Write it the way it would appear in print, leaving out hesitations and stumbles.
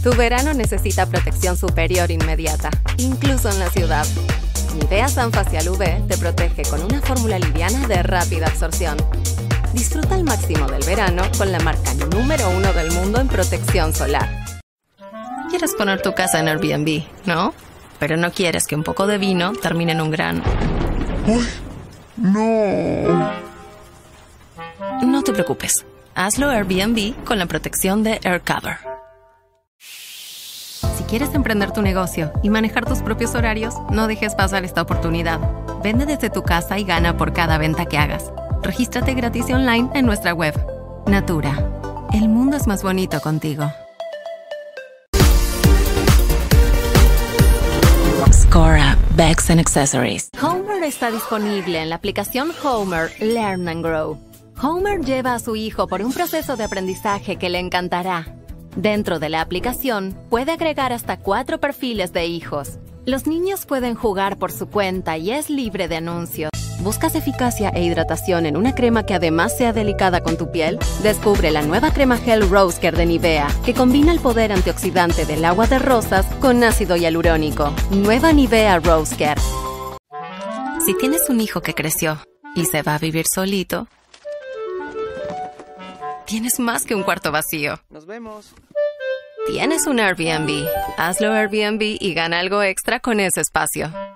Tu verano necesita protección superior inmediata, incluso en la ciudad. Nivea Sun Facial UV te protege con una fórmula liviana de rápida absorción. Disfruta al máximo del verano con la marca número 1 del mundo en protección solar. Quieres poner tu casa en Airbnb, ¿no? Pero no quieres que un poco de vino termine en un gran... ¡Uy! ¡No! No te preocupes. Hazlo Airbnb con la protección de AirCover. Si quieres emprender tu negocio y manejar tus propios horarios, no dejes pasar esta oportunidad. Vende desde tu casa y gana por cada venta que hagas. Regístrate gratis y online en nuestra web. Natura. El mundo es más bonito contigo. Scora Bags and Accessories. Homer está disponible en la aplicación Homer Learn and Grow. Homer lleva a su hijo por un proceso de aprendizaje que le encantará. Dentro de la aplicación, puede agregar hasta 4 perfiles de hijos. Los niños pueden jugar por su cuenta y es libre de anuncios. ¿Buscas eficacia e hidratación en una crema que además sea delicada con tu piel? Descubre la nueva crema Gel Rose Care de Nivea, que combina el poder antioxidante del agua de rosas con ácido hialurónico. Nueva Nivea Rose Care. Si tienes un hijo que creció y se va a vivir solito, tienes más que un cuarto vacío. Nos vemos. Tienes un Airbnb. Hazlo Airbnb y gana algo extra con ese espacio.